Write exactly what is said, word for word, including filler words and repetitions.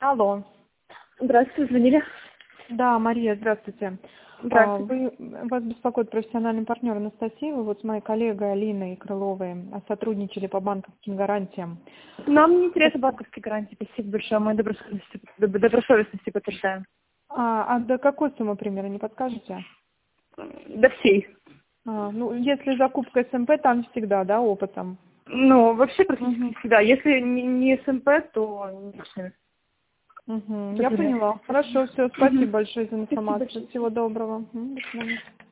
Алло. Здравствуйте, звонили. Да, Мария, здравствуйте. А, Здравствуйте. Вы, вас беспокоит профессиональный партнер Анастасия. Вы вот с моей коллегой Алиной Крыловой сотрудничали по банковским гарантиям. Нам не интересны банковские гарантии. Спасибо большое. Мы добросовестности, доб- добросовестности подтверждаем. А, а до какой суммы примерно, не подскажете? До всей. А, ну, если закупка СМП, там всегда, да, опытом. Ну, вообще практически Угу. всегда. Если не, не СМП, то не Угу. Я Например. поняла. Хорошо, все, Мгм. спасибо большое за Спасибо информацию. большое. Всего доброго. М, До свидания.